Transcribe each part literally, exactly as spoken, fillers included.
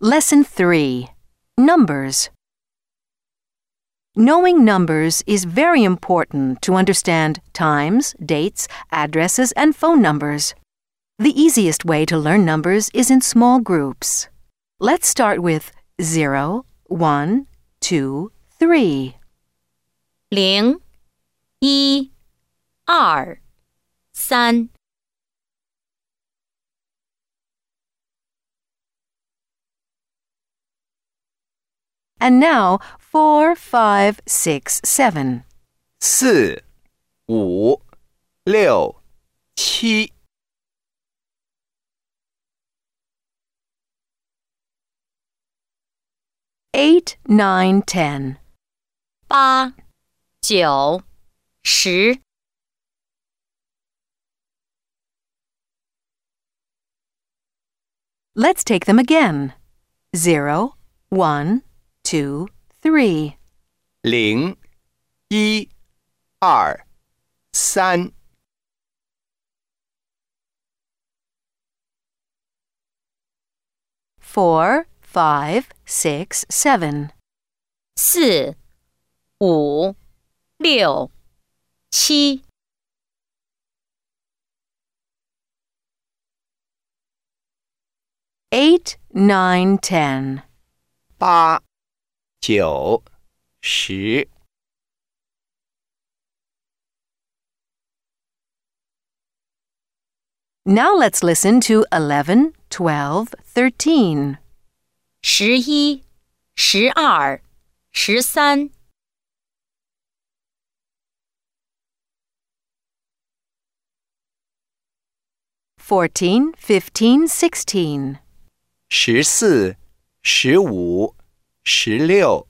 Lesson three. Numbers. Knowing numbers is very important to understand times, dates, addresses, and phone numbers. The easiest way to learn numbers is in small groups. Let's start with zero, one, two, three. 零、一、二、三。 And now, four, five, six, seven. 四、五、六、七。 Eight, nine, ten. 八、九、十。 Let's take them again. Zero, one, two, three. 零、一、二、三。 Four, five, six, seven. 四、五、六、七。 Eight, nine, ten. 八、九、十。 Now let's listen to eleven, twelve, thirteen. 十一、十二、十三。 Fourteen, fifteen, sixteen. 十四、十五、十六。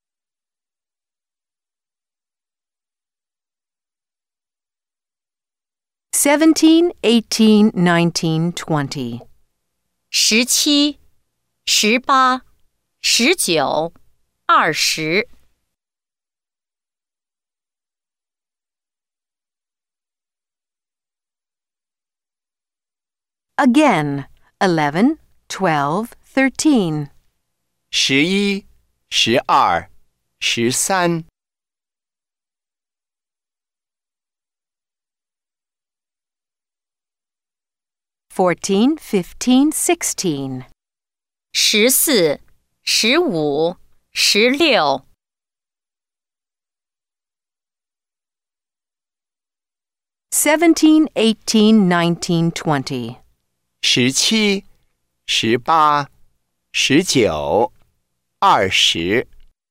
Seventeen, eighteen, nineteen, twenty. 十七、十八、十九、二十。 Again, eleven, twelve, thirteen. 十一、十二、十三。 Fourteen, fifteen, sixteen. 十四、十五、十六。 Seventeen, eighteen, nineteen, twenty. 十七、十八、十九、二十。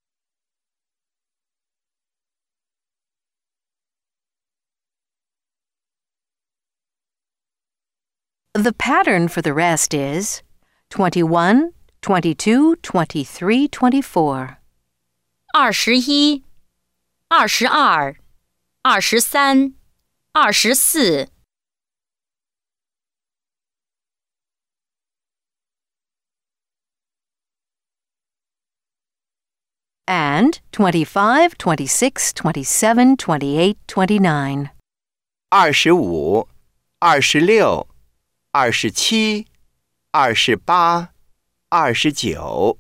The pattern for the rest is twenty-one, twenty-two, twenty-three, twenty-four. 二十一、二十二、二十三、二十四。 And twenty-five, twenty-six, twenty-seven, twenty-eight, twenty-nine. 二十五、二十六、二十七、二十八、二十九。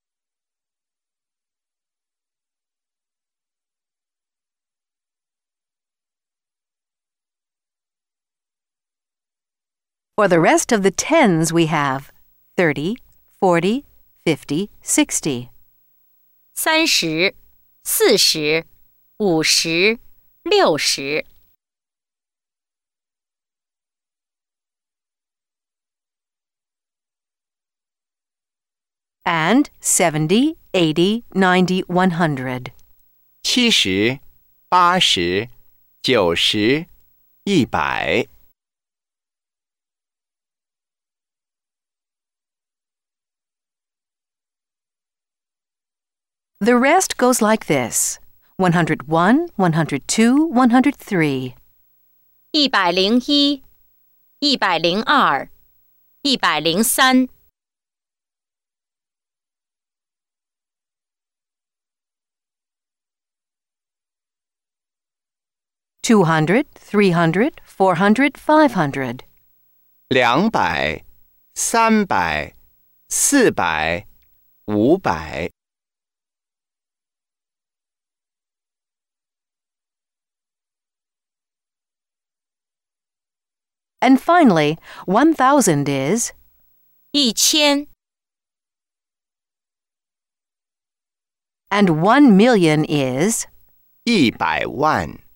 For the rest of the tens we have thirty, forty, fifty, sixty. 三十、四十、五十、六十。 And seventy, eighty, ninety, one hundred. 七十、八十、九十、一百。 The rest goes like this: one hundred one, one hundred two, one hundred three. 一百零一、一百零二、一百零三。 two hundred, three hundred, four hundred, five hundred. 两百、三百、 四百、五百。 And finally, one thousand is 一千 and one million is. 一百万。